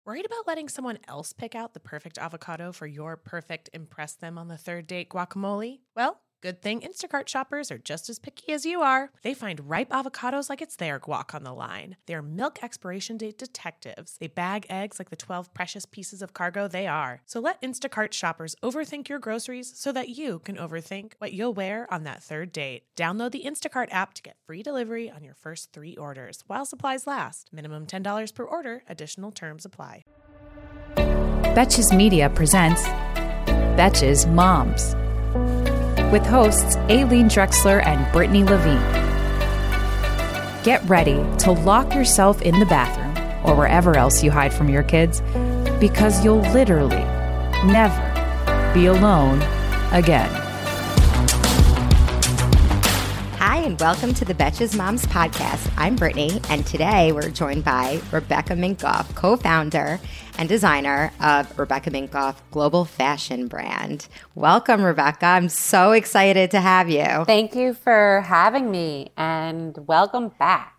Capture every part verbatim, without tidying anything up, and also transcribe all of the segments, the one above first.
Worried about letting someone else pick out the perfect avocado for your perfect impress them on the third date guacamole? Well, good thing Instacart shoppers are just as picky as you are. They find ripe avocados like it's their guac on the line. They're milk expiration date detectives. They bag eggs like the twelve precious pieces of cargo they are. So let Instacart shoppers overthink your groceries so that you can overthink what you'll wear on that third date. Download the Instacart app to get free delivery on your first three orders while supplies last. Minimum ten dollars per order. Additional terms apply. Betches Media presents Betches Moms, with hosts Aileen Drexler and Brittany Levine. Get ready to lock yourself in the bathroom or wherever else you hide from your kids, because you'll literally never be alone again. Hi, and welcome to the Betches Moms podcast. I'm Brittany, and today we're joined by Rebecca Minkoff, co-founder and designer of Rebecca Minkoff Global Fashion Brand. Welcome, Rebecca. I'm so excited to have you. Thank you for having me, and welcome back.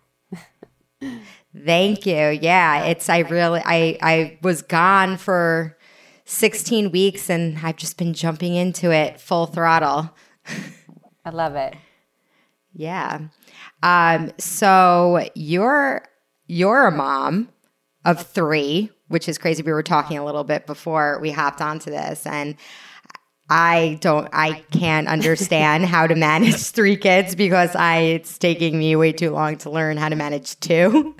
Thank you. Yeah, it's I really I I was gone for sixteen weeks, and I've just been jumping into it full throttle. I love it. Yeah. Um, so you're you're a mom of three, which is crazy. We were talking a little bit before we hopped onto this, and I don't I can't understand how to manage three kids because I it's taking me way too long to learn how to manage two.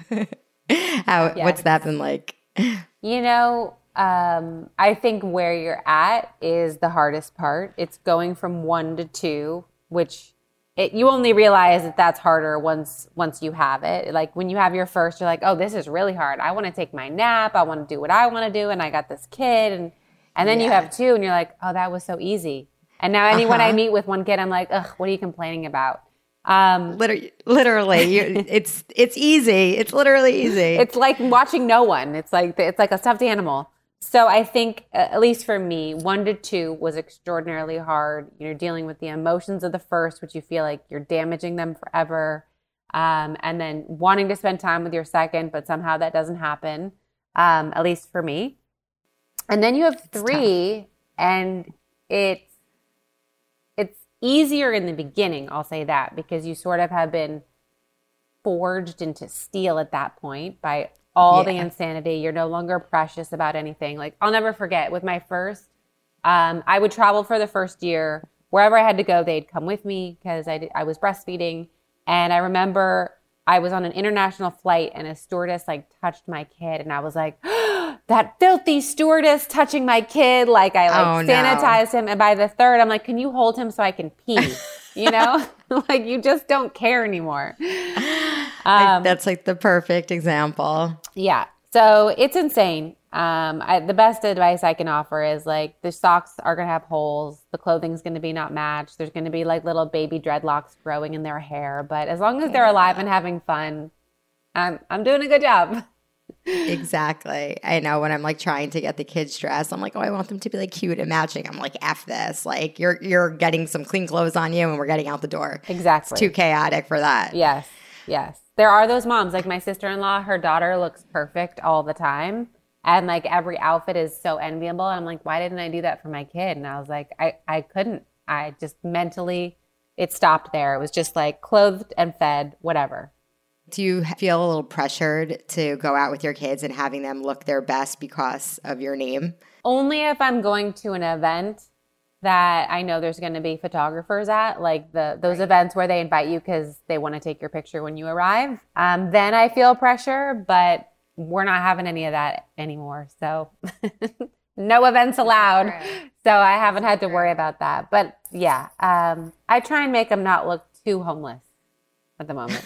how Yes. What's that been like? You know, um, I think where you're at is the hardest part. It's going from one to two, which It, you only realize that that's harder once once you have it. Like when you have your first, you're like, oh, this is really hard. I want to take my nap. I want to do what I want to do. And I got this kid. And, and then yeah. you have two and you're like, oh, that was so easy. And now anyone uh-huh. I meet with one kid, I'm like, ugh, what are you complaining about? Um, literally, literally you, it's it's easy. It's literally easy. It's like watching no one. It's like it's like a stuffed animal. So I think, uh, at least for me, one to two was extraordinarily hard. You're dealing with the emotions of the first, which you feel like you're damaging them forever. Um, and then wanting to spend time with your second, but somehow that doesn't happen, um, at least for me. And then you have three, and it's, it's easier in the beginning, I'll say that, because you sort of have been forged into steel at that point by all yeah. the insanity. You're no longer precious about anything. Like, I'll never forget with my first, um, I would travel for the first year. Wherever I had to go, they'd come with me because I, did, I was breastfeeding. And I remember I was on an international flight and a stewardess like touched my kid. And I was like, oh, that filthy stewardess touching my kid. Like I like oh, sanitized no. him. And by the third, I'm like, can you hold him so I can pee? You know, like you just don't care anymore. Um, That's like the perfect example. Yeah. So it's insane. Um, I, the best advice I can offer is like the socks are going to have holes. The clothing's going to be not matched. There's going to be like little baby dreadlocks growing in their hair. But as long as they're alive and having fun, I'm, I'm doing a good job. Exactly. I know when I'm like trying to get the kids dressed, I'm like, oh, I want them to be like cute and matching. I'm like, F this. Like you're, you're getting some clean clothes on you and we're getting out the door. Exactly. It's too chaotic for that. Yes. Yes. There are those moms, like my sister-in-law, her daughter looks perfect all the time. And like every outfit is so enviable. I'm like, why didn't I do that for my kid? And I was like, I, I couldn't. I just mentally, it stopped there. It was just like clothed and fed, whatever. Do you feel a little pressured to go out with your kids and having them look their best because of your name? Only if I'm going to an event that I know there's going to be photographers at, like the those right. events where they invite you because they want to take your picture when you arrive. Um, then I feel pressure, but we're not having any of that anymore. So no events allowed. So I haven't had to worry about that. But yeah, um, I try and make them not look too homeless at the moment.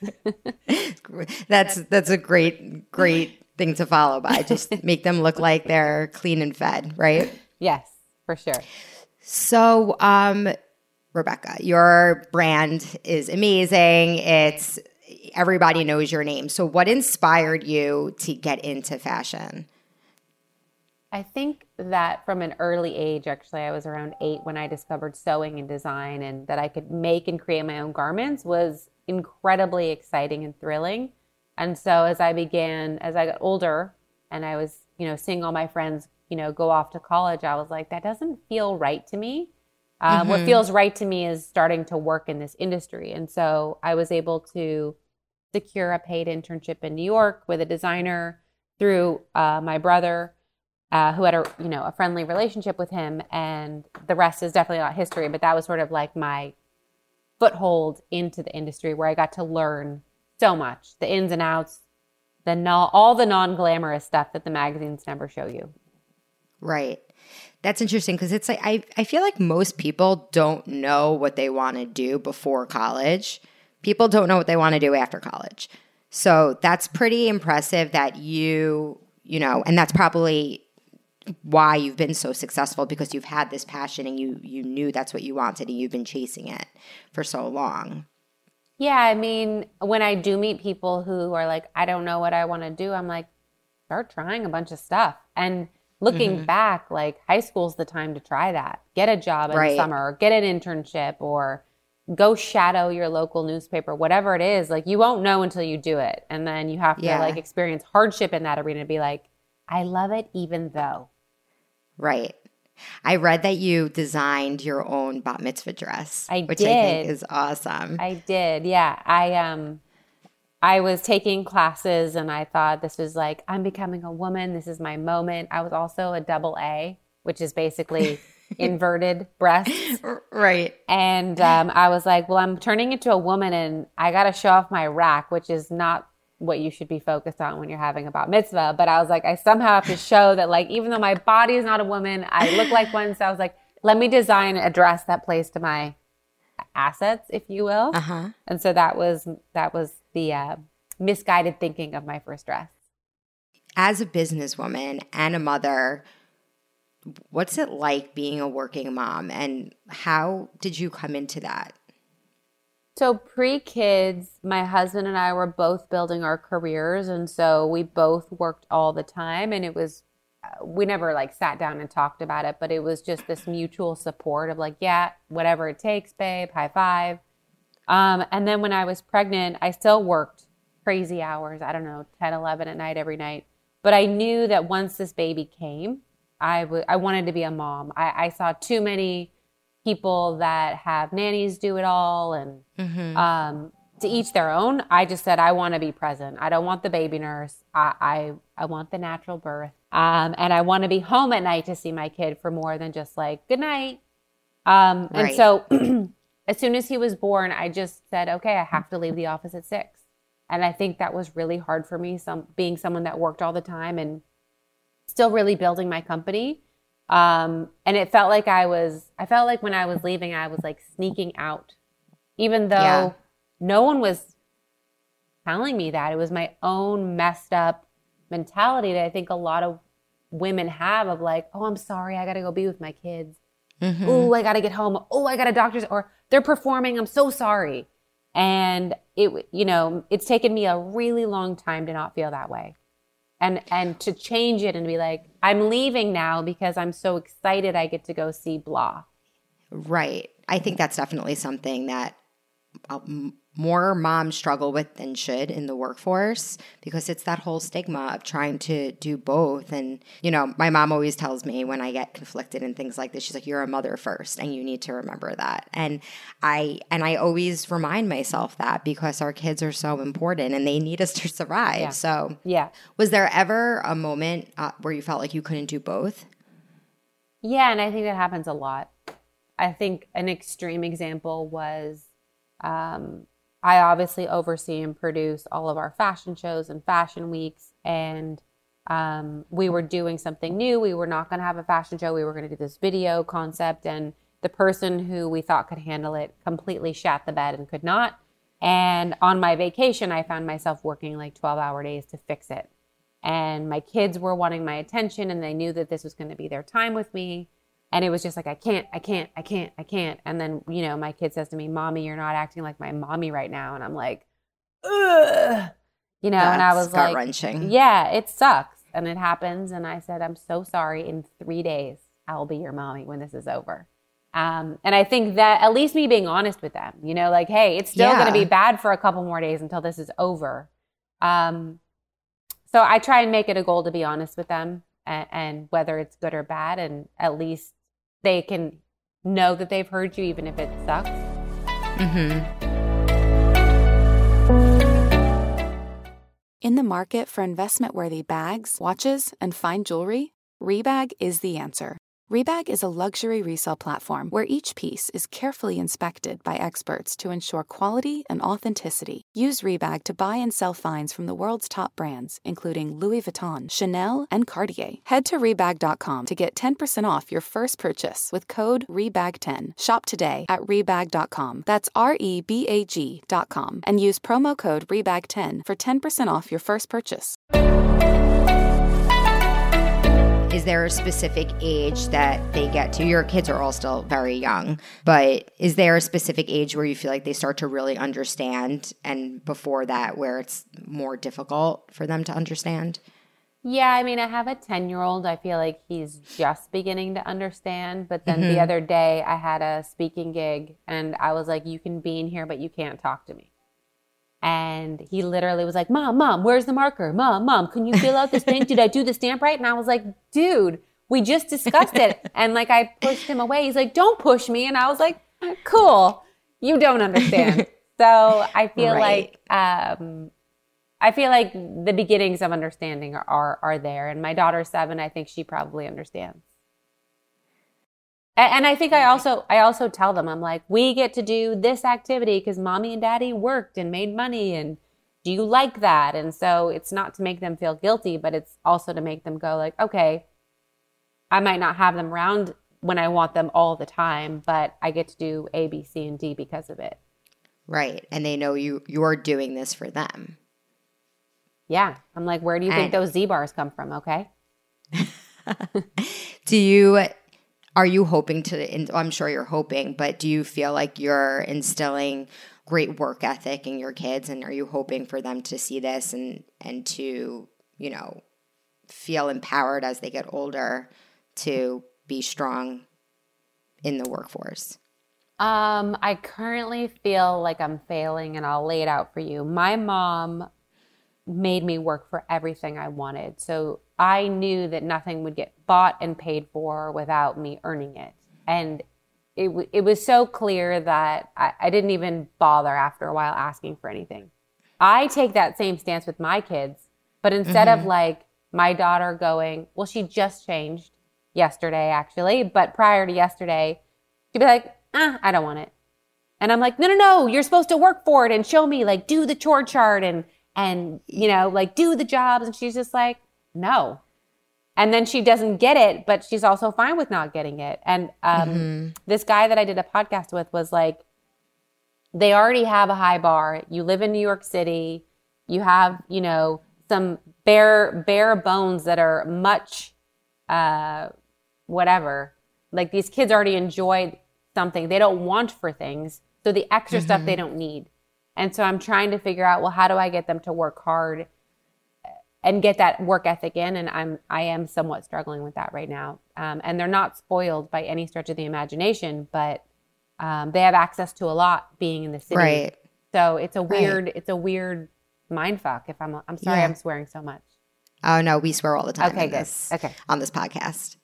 that's that's a great, great thing to follow by. Just make them look like they're clean and fed, right? Yes, for sure. So, um, Rebecca, your brand is amazing. It's everybody knows your name. So what inspired you to get into fashion? I think that from an early age, actually, I was around eight when I discovered sewing and design, and that I could make and create my own garments was incredibly exciting and thrilling. And so as I began, as I got older and I was, you know, seeing all my friends, you know, go off to college, I was like, that doesn't feel right to me. Uh, mm-hmm. What feels right to me is starting to work in this industry. And so I was able to secure a paid internship in New York with a designer through uh, my brother, uh, who had a, you know, a friendly relationship with him. And the rest is definitely not history, but that was sort of like my foothold into the industry where I got to learn so much, the ins and outs, the no, all the non-glamorous stuff that the magazines never show you. Right. That's interesting because it's like I, I feel like most people don't know what they want to do before college. People don't know what they want to do after college. So that's pretty impressive that you, you know, and that's probably why you've been so successful, because you've had this passion and you you knew that's what you wanted and you've been chasing it for so long. Yeah, I mean, when I do meet people who are like, I don't know what I want to do, I'm like, start trying a bunch of stuff. And looking mm-hmm. back, like high school's the time to try that. Get a job in right. the summer, or get an internship, or go shadow your local newspaper, whatever it is. Like you won't know until you do it. And then you have to yeah. like experience hardship in that arena to be like, I love it even though. Right. I read that you designed your own bat mitzvah dress, I which did. I think is awesome. I did. Yeah. I um I was taking classes and I thought this was like, I'm becoming a woman. This is my moment. I was also a double A, which is basically inverted breasts. Right. And um, I was like, well, I'm turning into a woman and I got to show off my rack, which is not what you should be focused on when you're having a bat mitzvah. But I was like, I somehow have to show that, like, even though my body is not a woman, I look like one. So I was like, let me design a dress that plays to my assets, if you will. Uh-huh. And so that was, that was the uh, misguided thinking of my first dress. As a businesswoman and a mother, what's it like being a working mom, and how did you come into that? So pre-kids, my husband and I were both building our careers, and so we both worked all the time, and it was, we never like sat down and talked about it, but it was just this mutual support of like, yeah, whatever it takes, babe, high five. Um, and then when I was pregnant, I still worked crazy hours, I don't know, ten, eleven at night every night. But I knew that once this baby came, I, w- I wanted to be a mom. I, I saw too many people that have nannies do it all, and mm-hmm. um, to each their own. I just said, I want to be present. I don't want the baby nurse. I I, I want the natural birth. Um, and I want to be home at night to see my kid for more than just like, good night. Um, right. And so as soon as he was born, I just said, okay, I have to leave the office at six. And I think that was really hard for me, some being someone that worked all the time and still really building my company. Um, and it felt like I was, I felt like when I was leaving, I was like sneaking out, even though yeah. no one was telling me that. It was my own messed up mentality that I think a lot of women have of like, oh, I'm sorry, I got to go be with my kids. Mm-hmm. Oh, I got to get home. Oh, I got a doctor's, or they're performing. I'm so sorry. And it, you know, it's taken me a really long time to not feel that way. And and to change it and be like, I'm leaving now because I'm so excited I get to go see blah. Right. I think that's definitely something that uh, more moms struggle with than should in the workforce, because it's that whole stigma of trying to do both. And, you know, my mom always tells me when I get conflicted and things like this, she's like, you're a mother first and you need to remember that. And I and I always remind myself that, because our kids are so important and they need us to survive. Yeah. So yeah. Was there ever a moment uh, where you felt like you couldn't do both? Yeah, and I think that happens a lot. I think an extreme example was um, I obviously oversee and produce all of our fashion shows and fashion weeks. And um, we were doing something new. We were not going to have a fashion show. We were going to do this video concept. And the person who we thought could handle it completely shat the bed and could not. And on my vacation, I found myself working like twelve hour days to fix it. And my kids were wanting my attention, and they knew that this was going to be their time with me. And it was just like, I can't, I can't, I can't, I can't. And then, you know, my kid says to me, Mommy, you're not acting like my mommy right now. And I'm like, ugh. You know, That's and I was like, gut-wrenching. Yeah, it sucks. And it happens. And I said, I'm so sorry. In three days, I'll be your mommy when this is over. Um, and I think that at least me being honest with them, you know, like, hey, it's still yeah. going to be bad for a couple more days until this is over. Um, so I try and make it a goal to be honest with them, and, and whether it's good or bad, and at least they can know that they've heard you, even if it sucks. Mm-hmm. In the market for investment-worthy bags, watches, and fine jewelry, Rebag is the answer. Rebag is a luxury resale platform where each piece is carefully inspected by experts to ensure quality and authenticity. Use Rebag to buy and sell finds from the world's top brands, including Louis Vuitton, Chanel, and Cartier. Head to Rebag dot com to get ten percent off your first purchase with code Rebag ten. Shop today at Rebag dot com. That's R E B A G dot com. And use promo code Rebag ten for ten percent off your first purchase. Is there a specific age that they get to? Your kids are all still very young, but is there a specific age where you feel like they start to really understand, and before that where it's more difficult for them to understand? Yeah, I mean, I have a ten-year-old. I feel like he's just beginning to understand. But then Mm-hmm. the other day I had a speaking gig and I was like, you can be in here, but you can't talk to me. And he literally was like, Mom, Mom, where's the marker? Mom, Mom, can you fill out this thing? Did I do the stamp right? And I was like, dude, we just discussed it. And like, I pushed him away. He's like, don't push me. And I was like, cool. You don't understand. So I feel Right. like, um, I feel like the beginnings of understanding are, are, are there. And my daughter's seven. I think she probably understands. And I think I also I also tell them, I'm like, we get to do this activity because mommy and daddy worked and made money. And do you like that? And so it's not to make them feel guilty, but it's also to make them go like, okay, I might not have them around when I want them all the time, but I get to do A, B, C, and D because of it. Right. And they know you you're doing this for them. Yeah. I'm like, where do you think And- those Z-bars come from? Okay. Do you Are you hoping to, and I'm sure you're hoping, but do you feel like you're instilling great work ethic in your kids, and are you hoping for them to see this and, and to, you know, feel empowered as they get older to be strong in the workforce? Um, I currently feel like I'm failing, and I'll lay it out for you. My mom made me work for everything I wanted. So I knew that nothing would get bought and paid for without me earning it. And it, w- it was so clear that I, I didn't even bother after a while asking for anything. I take that same stance with my kids, but instead Mm-hmm. of like my daughter going, well, she just changed yesterday actually, but prior to yesterday, she'd be like, ah, I don't want it. And I'm like, no, no, no, you're supposed to work for it and show me, like, do the chore chart and, and, you know, like do the jobs. And she's just like, no. And then she doesn't get it, but she's also fine with not getting it. And um, Mm-hmm. this guy that I did a podcast with was like, they already have a high bar. You live in New York City. You have, you know, some bare, bare bones that are much, uh, whatever. Like these kids already enjoy something. They don't want for things. So the extra Mm-hmm. stuff they don't need. And so I'm trying to figure out, well, how do I get them to work hard and get that work ethic in? And I'm, I am somewhat struggling with that right now. Um, and they're not spoiled by any stretch of the imagination, but um, they have access to a lot being in the city. Right. So it's a Right. weird, it's a weird mind fuck. If I'm, I'm sorry, Yeah. I'm swearing so much. Oh no, we swear all the time. Okay, on good. This, Okay. on this podcast.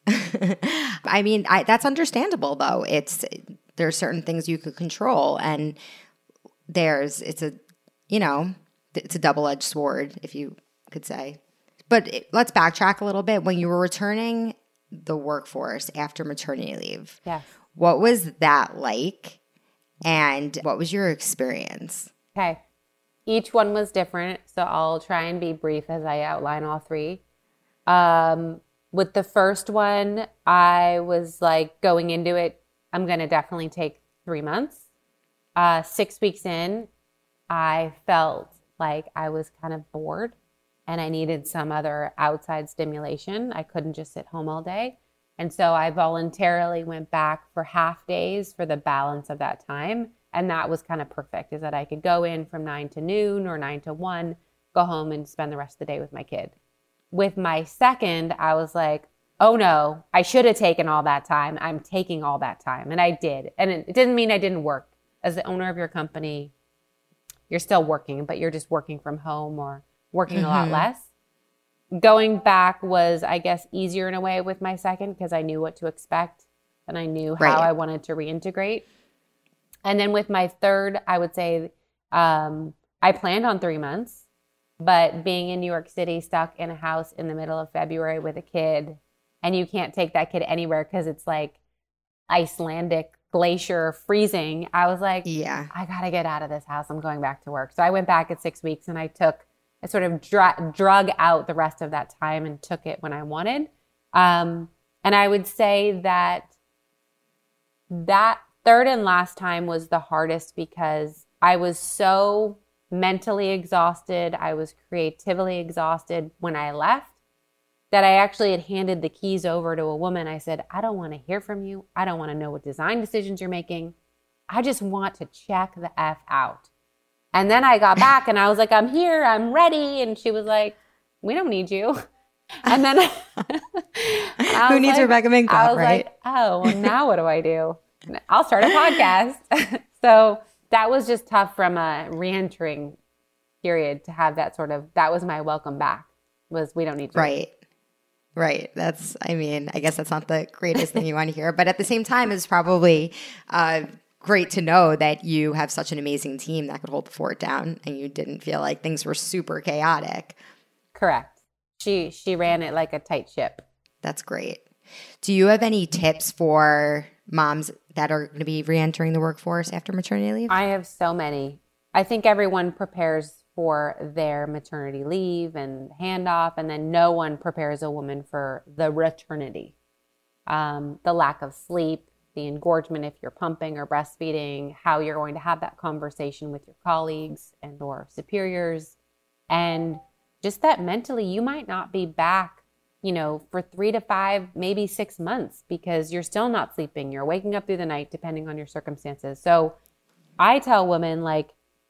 I mean, I, that's understandable though. It's there are certain things you could control, and there's it's a you know it's a double edged sword, if you could say. But it, let's backtrack a little bit. When you were returning the workforce after maternity leave, Yes. what was that like, and what was your experience? Okay. Each one was different, so I'll try and be brief as I outline all three. Um, with the first one, I was like going into it, I'm going to definitely take three months. Uh, six weeks in, I felt like I was kind of bored and I needed some other outside stimulation. I couldn't just sit home all day. And so I voluntarily went back for half days for the balance of that time. And that was kind of perfect, is that I could go in from nine to noon or nine to one, go home and spend the rest of the day with my kid. With my second, I was like, oh no, I should have taken all that time. I'm taking all that time. And I did. And it, it didn't mean I didn't work. As the owner of your company, you're still working, but you're just working from home or working mm-hmm. a lot less. going back was, I guess, easier in a way with my second because I knew what to expect and I knew how Right. I wanted to reintegrate. And then with my third, I would say um, I planned on three months, but being in New York City, stuck in a house in the middle of February with a kid, and you can't take that kid anywhere because it's like Icelandic glacier freezing. I was like, Yeah. I got to get out of this house. I'm going back to work. So I went back at six weeks and I took, I sort of dra- drug out the rest of that time and took it when I wanted. Um, and I would say that that third and last time was the hardest because I was so mentally exhausted. I was creatively exhausted when I left that I actually had handed the keys over to a woman. I said, I don't want to hear from you. I don't want to know what design decisions you're making. I just want to check the F out. And then I got back and I was like, I'm here, I'm ready. And she was like, we don't need you. And then Who needs like, Rebecca Minkoff, I was right? like, oh, well, now what do I do? I'll start a podcast. So that was just tough from a re-entering period to have that sort of, that was my welcome back, was we don't need you. Right. Right. That's, I mean, I guess that's not the greatest thing you want to hear, but at the same time, it's probably uh, great to know that you have such an amazing team that could hold the fort down and you didn't feel like things were super chaotic. Correct. She, she ran it like a tight ship. That's great. Do you have any tips for moms that are going to be re-entering the workforce after maternity leave? I have so many. I think everyone prepares for their maternity leave and handoff, and then no one prepares a woman for the returnity. Um, the lack of sleep, the engorgement if you're pumping or breastfeeding, how you're going to have that conversation with your colleagues and or superiors, and just that mentally you might not be back, you know, for three to five, maybe six months because you're still not sleeping. You're waking up through the night depending on your circumstances. So I tell women, like,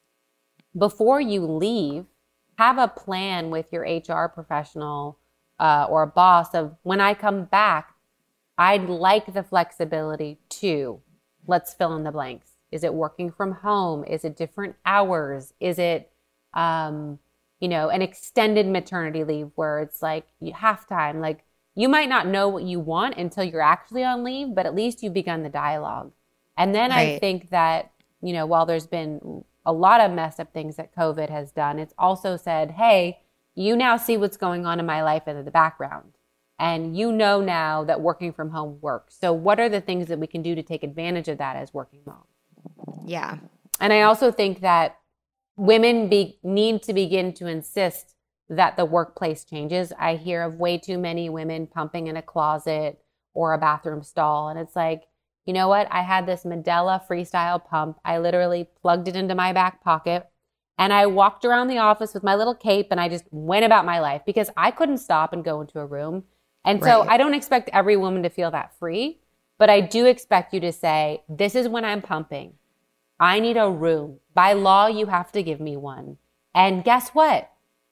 before you leave, have a plan with your H R professional uh, or a boss of when I come back, I'd like the flexibility to, let's fill in the blanks. Is it working from home? Is it different hours? Is it, um, you know, an extended maternity leave where it's like you half time? Like you might not know what you want until you're actually on leave, but at least you've begun the dialogue. And then Right. I think that, you know, while there's been a lot of messed up things that COVID has done, it's also said, hey, you now see what's going on in my life in the background. And you know now that working from home works. So what are the things that we can do to take advantage of that as working moms? Yeah. And I also think that women be, need to begin to insist that the workplace changes. I hear of way too many women pumping in a closet or a bathroom stall. And it's like, you know what? I had this Medela freestyle pump. I literally plugged it into my back pocket and I walked around the office with my little cape and I just went about my life because I couldn't stop and go into a room. And so Right. I don't expect every woman to feel that free, but I do expect you to say, this is when I'm pumping. I need a room. By law, you have to give me one. And guess what?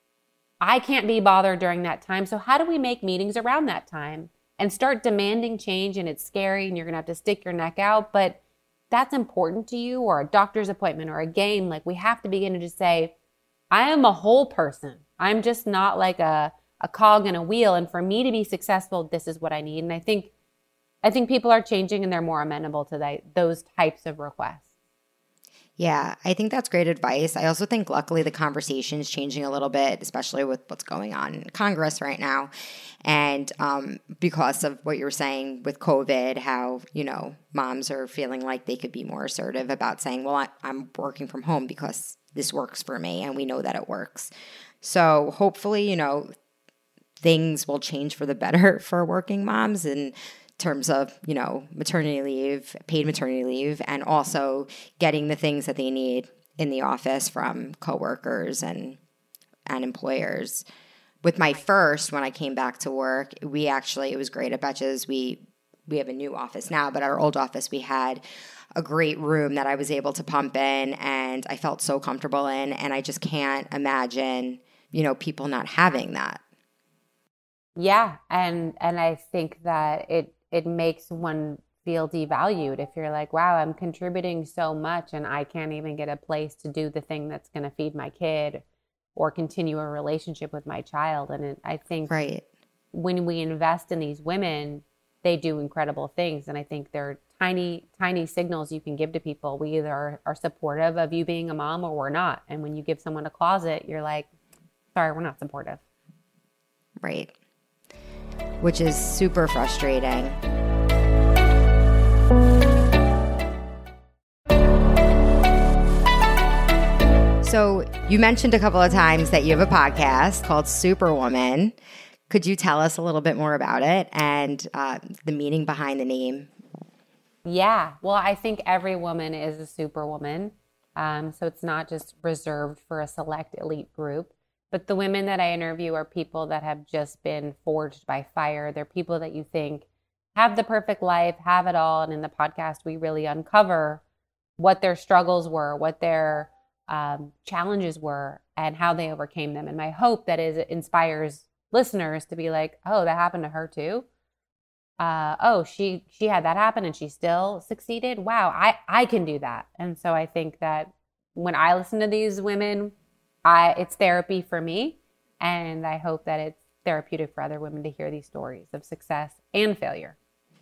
I can't be bothered during that time. So how do we make meetings around that time and start demanding change? And it's scary and you're going to have to stick your neck out, but that's important to you, or a doctor's appointment or a game. Like we have to begin to just say, I am a whole person. I'm just not like a, a cog in a wheel. And for me to be successful, this is what I need. And I think, I think people are changing and they're more amenable to that, those types of requests. Yeah, I think that's great advice. I also think luckily the conversation is changing a little bit, especially with what's going on in Congress right now. And um, because of what you were saying with COVID, how, you know, moms are feeling like they could be more assertive about saying, well, I, I'm working from home because this works for me and we know that it works. So hopefully, you know, things will change for the better for working moms in terms of, you know, maternity leave, paid maternity leave, and also getting the things that they need in the office from coworkers and and employers. With my first, when I came back to work, we actually, it was great at Betches. We we have a new office now, but at our old office, we had a great room that I was able to pump in and I felt so comfortable in. And I just can't imagine, you know, people not having that. Yeah. And, and I think that it, it makes one feel devalued if you're like, wow, I'm contributing so much and I can't even get a place to do the thing that's going to feed my kid or continue a relationship with my child. And it, I think Right. when we invest in these women, they do incredible things. And I think they're tiny, tiny signals you can give to people. We either are, are supportive of you being a mom or we're not. And when you give someone a closet, you're like, sorry, we're not supportive. Right. Which is super frustrating. So you mentioned a couple of times that you have a podcast called Superwoman. Could you tell us a little bit more about it and uh, the meaning behind the name? Yeah. Well, I think every woman is a superwoman. Um, so it's not just reserved for a select elite group. But the women that I interview are people that have just been forged by fire. They're people that you think have the perfect life, have it all. And in the podcast, we really uncover what their struggles were, what their um, challenges were, and how they overcame them. And my hope that is it inspires listeners to be like, oh, that happened to her too. Uh, oh, she she had that happen and she still succeeded. Wow, I, I can do that. And so I think that when I listen to these women, I it's therapy for me. And I hope that it's therapeutic for other women to hear these stories of success and failure.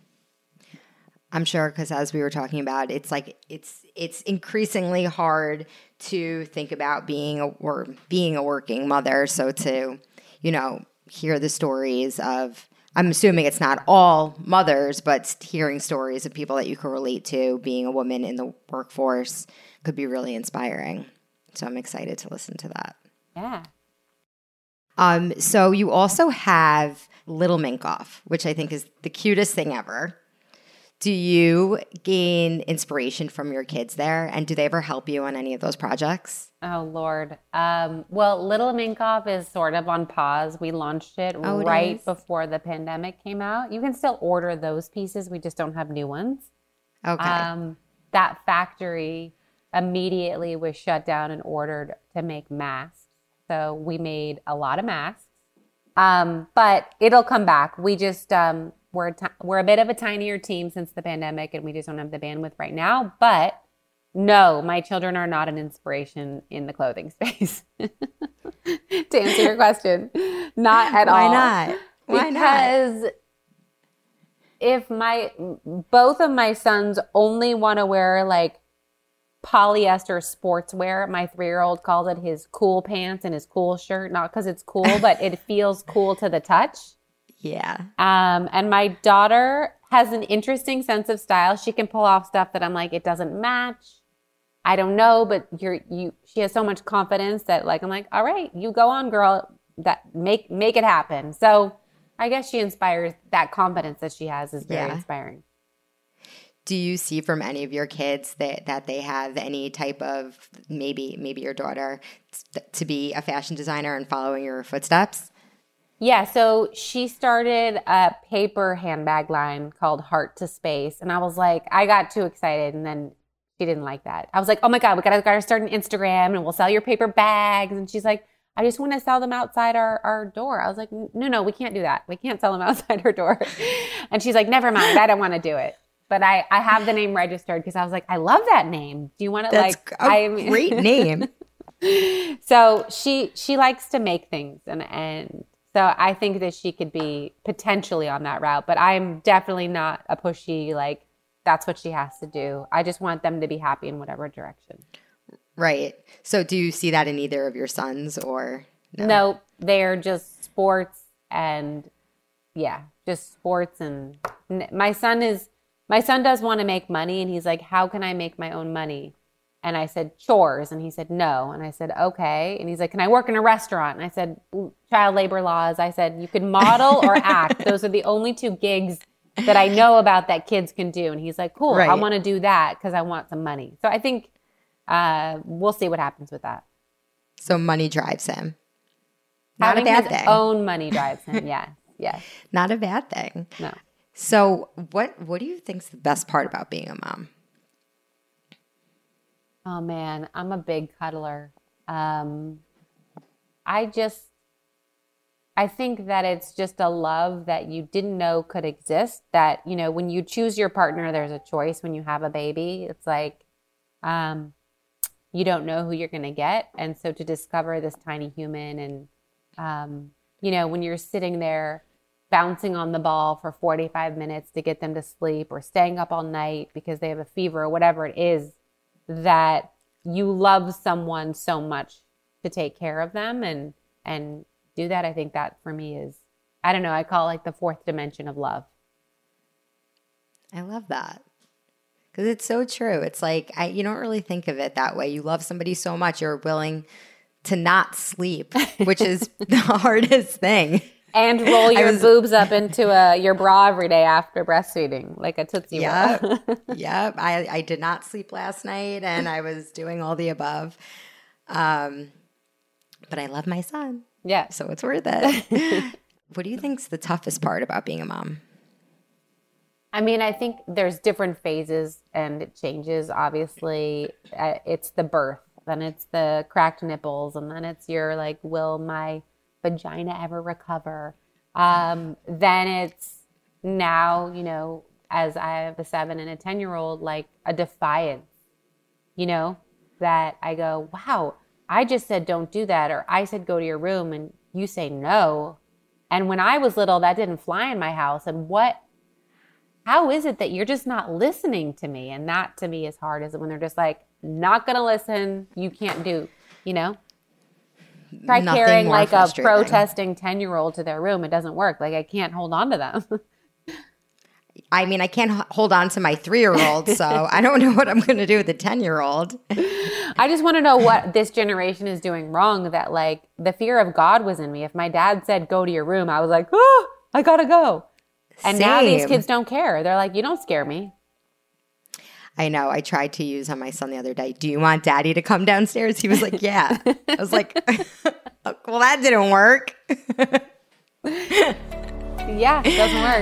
I'm sure, because as we were talking about, it's like it's it's increasingly hard to think about being a or being a working mother. So to, you know, hear the stories of, I'm assuming it's not all mothers, but hearing stories of people that you can relate to being a woman in the workforce could be really inspiring. So I'm excited to listen to that. Yeah. Um. So you also have Little Minkoff, which I think is the cutest thing ever. Do you gain inspiration from your kids there? And do they ever help you on any of those projects? Oh, Lord. Um, well, Little Minkoff is sort of on pause. We launched it Oh, it right is? before the pandemic came out. You can still order those pieces. We just don't have new ones. Okay. Um, that factory immediately was shut down and ordered to make masks. So we made a lot of masks. Um, but it'll come back. We just... Um, We're, t- we're a bit of a tinier team since the pandemic, and we just don't have the bandwidth right now. But no, my children are not an inspiration in the clothing space. To answer your question, not at Why all. not? Why not? Because if my both of my sons only want to wear like polyester sportswear, my three-year-old calls it his cool pants and his cool shirt, not because it's cool, but it feels cool to the touch. Yeah. Um, and my daughter has an interesting sense of style. She can pull off stuff that I'm like, it doesn't match. I don't know, but you're you. She has so much confidence that like I'm like, all right, you go on, girl. That make make it happen. So I guess she inspires. That confidence that she has is very Yeah. inspiring. Do you see from any of your kids that, that they have any type of, maybe maybe your daughter, to be a fashion designer and following your footsteps? Yeah, so she started a paper handbag line called Heart to Space. And I was like, I got too excited. And then she didn't like that. I was like, oh my God, we gotta, gotta start an Instagram and we'll sell your paper bags. And she's like, I just want to sell them outside our, our door. I was like, no, no, we can't do that. We can't sell them outside our door. And she's like, never mind, I don't want to do it. But I, I have the name registered because I was like, I love that name. Do you want it That's like a I'm great name. So she she likes to make things and and so I think that she could be potentially on that route, but I'm definitely not a pushy, like, that's what she has to do. I just want them to be happy in whatever direction. Right. So do you see that in either of your sons or no? No, they're just sports and, yeah, just sports. And my son is, my son does want to make money, and he's like, how can I make my own money? And I said, chores. And he said, no. And I said, okay. And he's like, can I work in a restaurant? And I said, child labor laws. I said, you can model or act. Those are the only two gigs that I know about that kids can do. And he's like, cool, Right. I want to do that because I want some money. So I think uh, we'll see what happens with that. So money drives him. Not Having a bad his thing. own money drives him. Yes, yes. Not a bad thing. No. So what what do you think's the best part about being a mom? Oh man, I'm a big cuddler. Um, I just, I think that it's just a love that you didn't know could exist. That, you know, when you choose your partner, there's a choice. When you have a baby, it's like, um, you don't know who you're going to get. And so to discover this tiny human and, um, you know, when you're sitting there bouncing on the ball for forty-five minutes to get them to sleep or staying up all night because they have a fever or whatever it is, that you love someone so much to take care of them and, and do that. I think that for me is, I don't know, I call it like the fourth dimension of love. I love that. Because it's so true. It's like, I, you don't really think of it that way. You love somebody so much, you're willing to not sleep, which is the hardest thing. And roll your was, boobs up into a, your bra every day after breastfeeding, like a Tootsie Roll. Yep. Yep. I, I did not sleep last night, and I was doing all the above. Um, but I love my son. Yeah. So it's worth it. What do you think's the toughest part about being a mom? I mean, I think there's different phases and it changes, obviously. Uh, it's the birth, then it's the cracked nipples, and then it's your, like, will my vagina ever recover? Um, then it's now, you know, as I have a seven and a ten-year-old, like a defiance, you know, that I go, wow, I just said don't do that, or I said go to your room, and you say no. And when I was little, that didn't fly in my house. And what, how is it that you're just not listening to me? And that to me is hard, is when they're just like, not going to listen, you can't do, you know? Try Nothing carrying more like a frustrating. protesting ten-year-old to their room. It doesn't work. Like, I can't hold on to them. I mean, I can't h- hold on to my three-year-old, so I don't know what I'm going to do with a ten-year-old. I just want to know what this generation is doing wrong, that like the fear of God was in me. If my dad said, go to your room, I was like, oh, I got to go. And Same. now these kids don't care. They're like, you don't scare me. I know. I tried to use on my son the other day. Do you want daddy to come downstairs? He was like, yeah. I was like, well, that didn't work. Yeah, it doesn't work.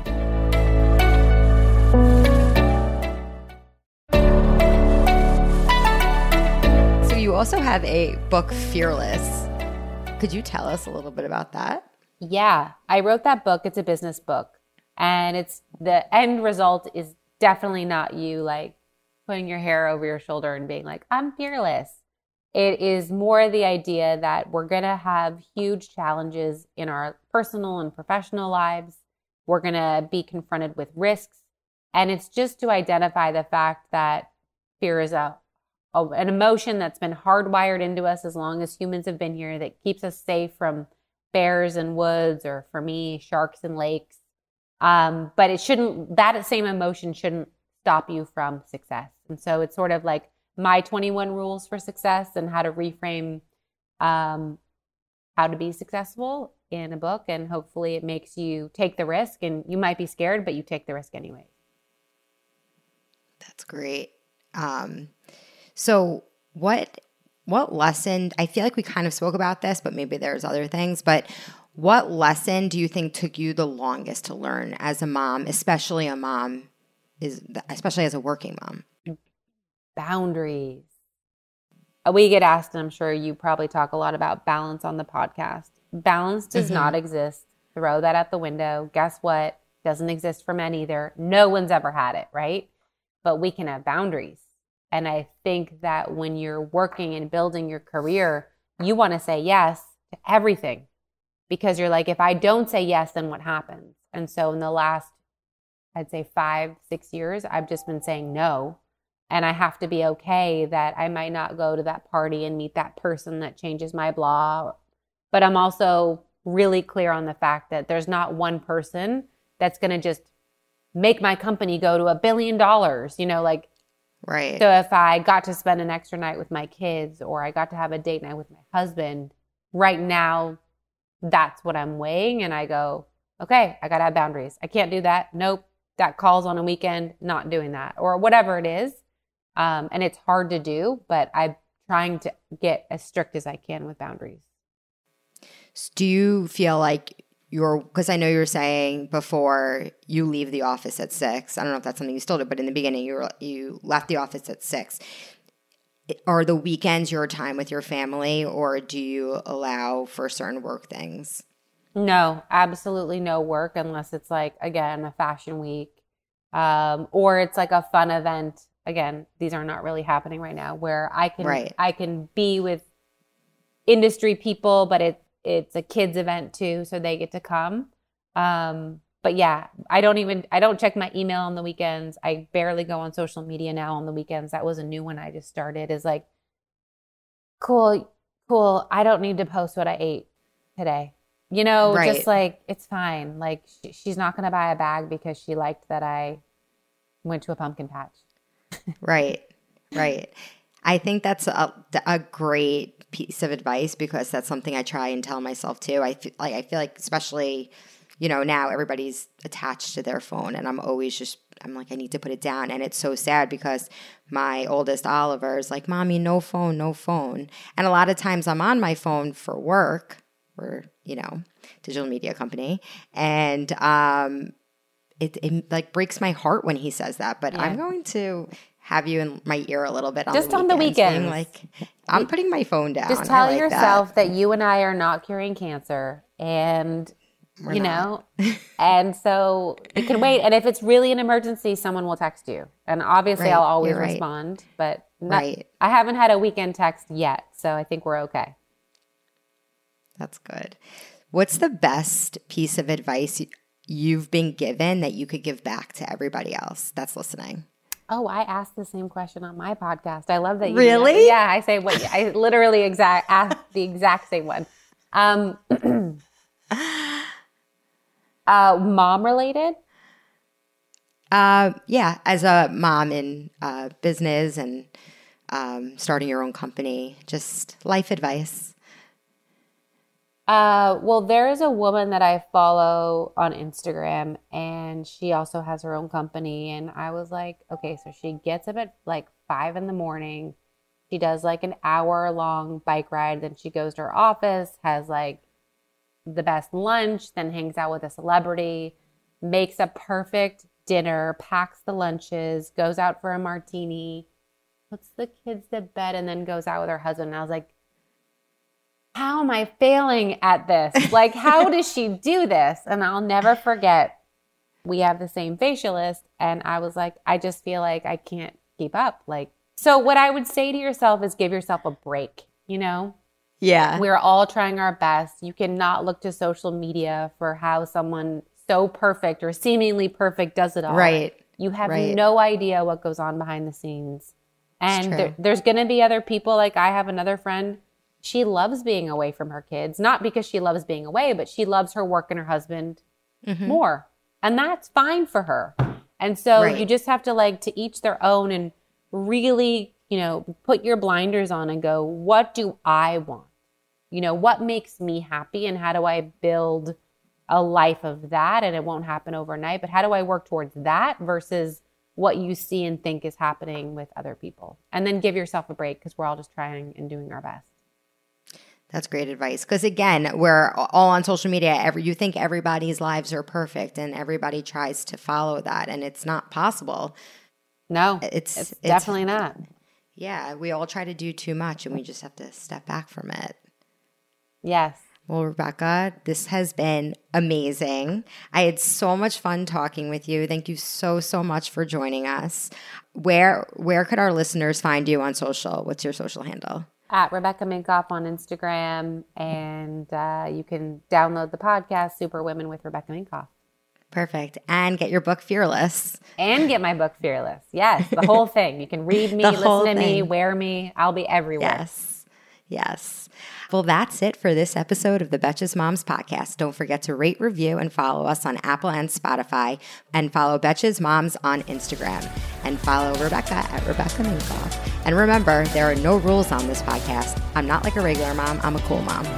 So you also have a book, Fearless. Could you tell us a little bit about that? Yeah, I wrote that book. It's a business book. And it's the end result is definitely not you like putting your hair over your shoulder and being like, I'm fearless. It is more the idea that we're going to have huge challenges in our personal and professional lives. We're going to be confronted with risks. And it's just to identify the fact that fear is a, a an emotion that's been hardwired into us as long as humans have been here, that keeps us safe from bears and woods, or for me, sharks and lakes. Um, but it shouldn't, that same emotion shouldn't stop you from success. And so it's sort of like my twenty-one rules for success and how to reframe um, how to be successful in a book. And hopefully it makes you take the risk, and you might be scared, but you take the risk anyway. That's great. Um, so what, what lesson, I feel like we kind of spoke about this, but maybe there's other things, but what lesson do you think took you the longest to learn as a mom, especially a mom, is especially as a working mom? Boundaries. We get asked, and I'm sure you probably talk a lot about balance on the podcast. Balance does mm-hmm. not exist. Throw that out the window. Guess what? Doesn't exist for men either. No one's ever had it, right? But we can have boundaries. And I think that when you're working and building your career, you want to say yes to everything. Because you're like, if I don't say yes, then what happens? And so in the last, I'd say five, six years, I've just been saying no. And I have to be okay that I might not go to that party and meet that person that changes my blah. But I'm also really clear on the fact that there's not one person that's going to just make my company go to a billion dollars, you know, like, right. So if I got to spend an extra night with my kids, or I got to have a date night with my husband, right now, that's what I'm weighing. And I go, okay, I got to have boundaries. I can't do that. Nope. That calls on a weekend, not doing that, or whatever it is. Um, and it's hard to do, but I'm trying to get as strict as I can with boundaries. Do you feel like you're, because I know you were saying before you leave the office at six. I don't know if that's something you still do, but in the beginning you were, you left the office at six. Are the weekends your time with your family, or do you allow for certain work things? No, absolutely no work, unless it's like, again, a fashion week, um, or it's like a fun event. again, these are not really happening right now, where I can Right. I can be with industry people, but it it's a kids event too, so they get to come. Um, but yeah, I don't even I don't check my email on the weekends. I barely go on social media now on the weekends. That was a new one I just started. Is like, cool, cool. I don't need to post what I ate today. You know, Right. just like, it's fine. Like, sh- she's not going to buy a bag because she liked that I went to a pumpkin patch. Right, right. I think that's a, a great piece of advice, because that's something I try and tell myself too. I feel like, I feel like especially, you know, now everybody's attached to their phone, and I'm always just, I'm like, I need to put it down. And it's so sad because my oldest Oliver is like, Mommy, no phone, no phone. And a lot of times I'm on my phone for work. Or, you know, digital media company. And um, it, it like breaks my heart when he says that. But Yeah. I'm going to have you in my ear a little bit on Just the on the weekends, being weekends. like, I'm putting my phone down. Just I tell like yourself that. that. you and I are not curing cancer, and We're you not. know, and so it can wait. And if it's really an emergency, someone will text you. And obviously, Right, I'll always you're right. respond. But not, Right. I haven't had a weekend text yet, so I think we're okay. That's good. What's the best piece of advice you've been given that you could give back to everybody else that's listening? Oh, I asked the same question on my podcast. I love that you Really? Yeah, I say what I literally exact asked the exact same one. Um, uh, mom related. Uh, yeah, as a mom in uh, business and um, starting your own company, just life advice. Uh, well, there is a woman that I follow on Instagram, and she also has her own company. And I was like, okay, so she gets up at like five in the morning. She does like an hour long bike ride. Then she goes to her office, has like the best lunch, then hangs out with a celebrity, makes a perfect dinner, packs the lunches, goes out for a martini, puts the kids to bed, and then goes out with her husband. And I was like, how am I failing at this? Like, how does she do this? And I'll never forget, we have the same facialist. And I was like, I just feel like I can't keep up. Like, so what I would say to yourself is give yourself a break, you know? Yeah. We're all trying our best. You cannot look to social media for how someone so perfect or seemingly perfect does it all. Right. You have Right. no idea what goes on behind the scenes. And true. there, there's going to be other people. Like, I have another friend. She loves being away from her kids, not because she loves being away, but she loves her work and her husband Mhm. more. And that's fine for her. And so Right. you just have to, like, to each their own, and really, you know, put your blinders on and go, what do I want? You know, what makes me happy, and how do I build a life of that? And it won't happen overnight, but how do I work towards that versus what you see and think is happening with other people? And then give yourself a break, because we're all just trying and doing our best. That's great advice. Because again, we're all on social media. Every, you think everybody's lives are perfect, and everybody tries to follow that, and it's not possible. No, It's, it's, it's definitely not. Yeah, we all try to do too much, and we just have to step back from it. Yes. Well, Rebecca, this has been amazing. I had so much fun talking with you. Thank you so, so much for joining us. Where where could our listeners find you on social? What's your social handle? At Rebecca Minkoff on Instagram, and uh, you can download the podcast Super Women with Rebecca Minkoff. Perfect. And get your book, Fearless. And get my book Fearless. Yes, the whole thing. You can read me, The whole listen to me, thing. wear me. I'll be everywhere. Yes. Yes. Well, that's it for this episode of the Betches Moms podcast. Don't forget to rate, review, and follow us on Apple and Spotify, and follow Betches Moms on Instagram, and follow Rebecca at Rebecca Minkoff. And remember, there are no rules on this podcast. I'm not like a regular mom. I'm a cool mom.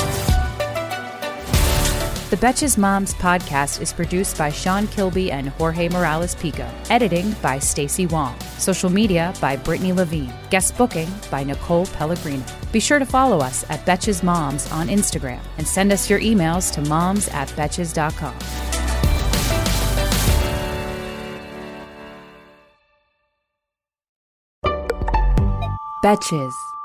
The Betches Moms podcast is produced by Sean Kilby and Jorge Morales Pico. Editing by Stacey Wong. Social media by Brittany Levine. Guest booking by Nicole Pellegrino. Be sure to follow us at Betches Moms on Instagram, and send us your emails to moms at betches dot com. Betches.